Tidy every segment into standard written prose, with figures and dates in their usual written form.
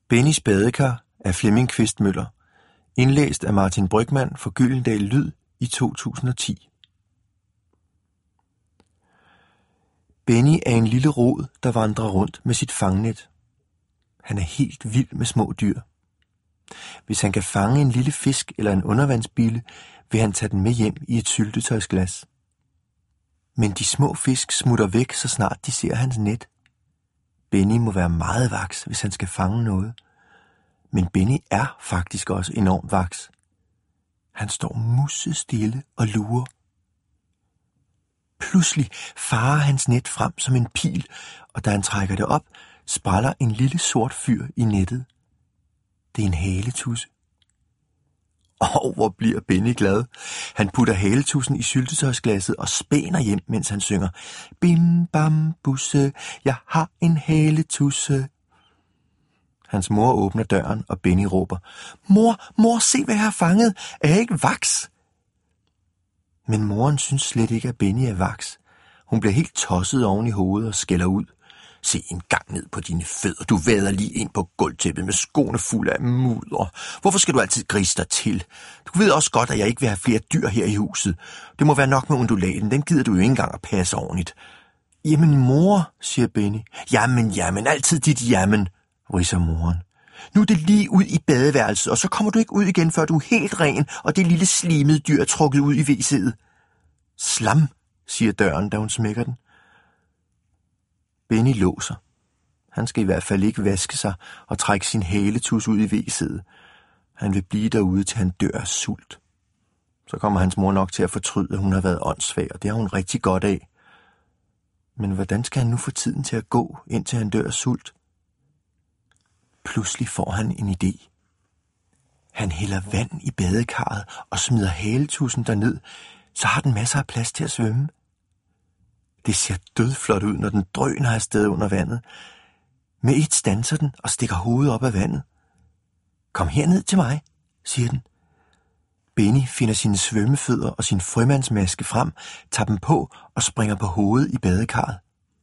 Bennys badekar af Flemming Quist Møller. Indlæst af Martin Brygmann for Gyldendal Lyd i 2010. Benny er en lille rod, der vandrer rundt med sit fangnet. Han er helt vild med små dyr. Hvis han kan fange en lille fisk eller en undervandsbille, vil han tage den med hjem i et syltetøjsglas. Men de små fisk smutter væk, så snart de ser hans net. Benny må være meget vaks, hvis han skal fange noget. Men Benny er faktisk også enormt vaks. Han står musestille og lurer. Pludselig farer hans net frem som en pil, og da han trækker det op, spræller en lille sort fyr i nettet. Det er en haletusse. Hvor bliver Benny glad. Han putter haletussen i syltetøjsglasset og spæner hjem, mens han synger: Bim bam busse, jeg har en haletusse. Hans mor åbner døren, og Benny råber: Mor, se hvad jeg har fanget. Er jeg ikke vaks? Men moren synes slet ikke, at Benny er vaks. Hun bliver helt tosset oven i hovedet og skælder ud: Se en gang ned på dine fødder. Du vader lige ind på gulvtæppet med skoene fulde af mudder. Hvorfor skal du altid griste dig til? Du ved også godt, at jeg ikke vil have flere dyr her i huset. Det må være nok med undulaten. Den gider du jo ikke engang at passe ordentligt. Jamen mor, siger Benny. Jamen, altid dit jamen, ridser moren. Nu er det lige ud i badeværelset, og så kommer du ikke ud igen, før du er helt ren, og det lille slimede dyr er trukket ud i WC'et. Slam, siger døren, da hun smækker den. Benny låser. Han skal i hvert fald ikke vaske sig og trække sin haletus ud i WC'et. Han vil blive derude, til han dør af sult. Så kommer hans mor nok til at fortryde, at hun har været åndssvag, og det har hun rigtig godt af. Men hvordan skal han nu få tiden til at gå, indtil han dør af sult? Pludselig får han en idé. Han hælder vand i badekarret og smider haletussen derned, så har den masser af plads til at svømme. Det ser dødflot ud, når den drøner afsted under vandet. Med et standser den og stikker hovedet op af vandet. Kom herned til mig, siger den. Benny finder sine svømmefødder og sin frømandsmaske frem, tager dem på og springer på hovedet i badekarret.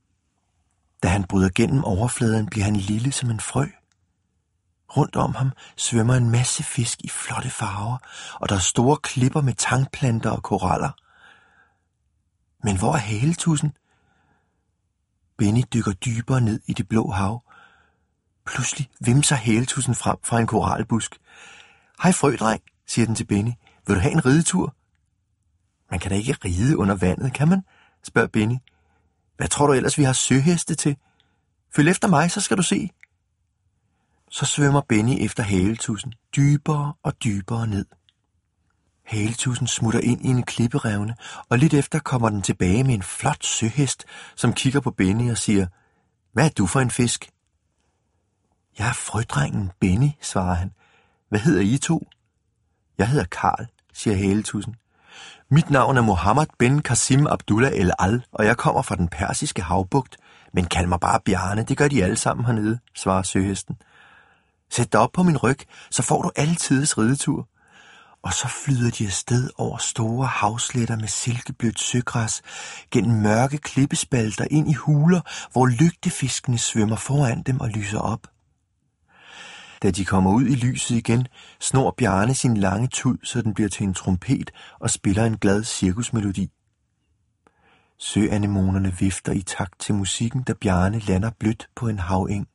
Da han bryder gennem overfladen, bliver han lille som en frø. Rundt om ham svømmer en masse fisk i flotte farver, og der er store klipper med tangplanter og koraller. Men hvor er haletussen? Benny dykker dybere ned i det blå hav. Pludselig vimser haletussen frem fra en koralbusk. Hej frødreng, siger den til Benny. Vil du have en ridetur? Man kan da ikke ride under vandet, kan man? Spørger Benny. Hvad tror du ellers, vi har søheste til? Følg efter mig, så skal du se. Så svømmer Benny efter haletussen, dybere og dybere ned. Haletussen smutter ind i en klipperevne, og lidt efter kommer den tilbage med en flot søhest, som kigger på Benny og siger: Hvad er du for en fisk? Jeg er frødrengen Benny, svarer han. Hvad hedder I to? Jeg hedder Karl, siger haletussen. Mit navn er Mohammed Ben Qasim Abdullah El Al, og jeg kommer fra den persiske havbugt. Men kald mig bare Bjarne, det gør de alle sammen hernede, svarer søhesten. Sæt dig op på min ryg, så får du altidens ridetur. Og så flyder de afsted over store havsletter med silkeblødt søgræs, gennem mørke klippespalter ind i huler, hvor lygtefiskene svømmer foran dem og lyser op. Da de kommer ud i lyset igen, snor Bjarne sin lange tud, så den bliver til en trompet og spiller en glad cirkusmelodi. Søanemonerne vifter i takt til musikken, da Bjarne lander blødt på en haveng.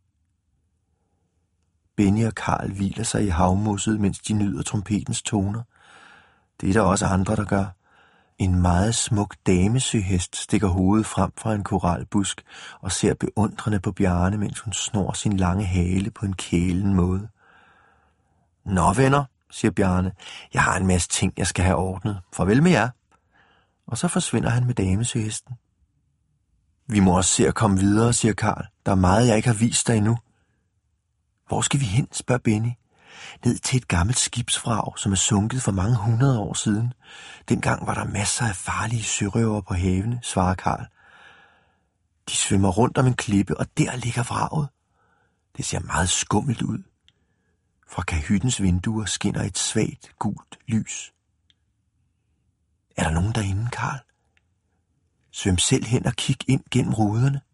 Benny og Karl hviler sig i havmosset, mens de nyder trompetens toner. Det er der også andre, der gør. En meget smuk damesøhest stikker hovedet frem fra en koralbusk og ser beundrende på Bjarne, mens hun snor sin lange hale på en kælen måde. Nå venner, siger Bjarne, jeg har en masse ting, jeg skal have ordnet. Farvel med jer. Og så forsvinder han med damesøhesten. Vi må også se at komme videre, siger Karl. Der er meget, jeg ikke har vist dig endnu. Hvor skal vi hen, spørger Benny. Ned til et gammelt skibsvrag, som er sunket for mange 100 år siden. Dengang var der masser af farlige sørøvere på havene, svarer Karl. De svømmer rundt om en klippe, og der ligger vraget. Det ser meget skummelt ud. Fra kahyttens vinduer skinner et svagt, gult lys. Er der nogen derinde, Karl? Svøm selv hen og kig ind gennem ruderne.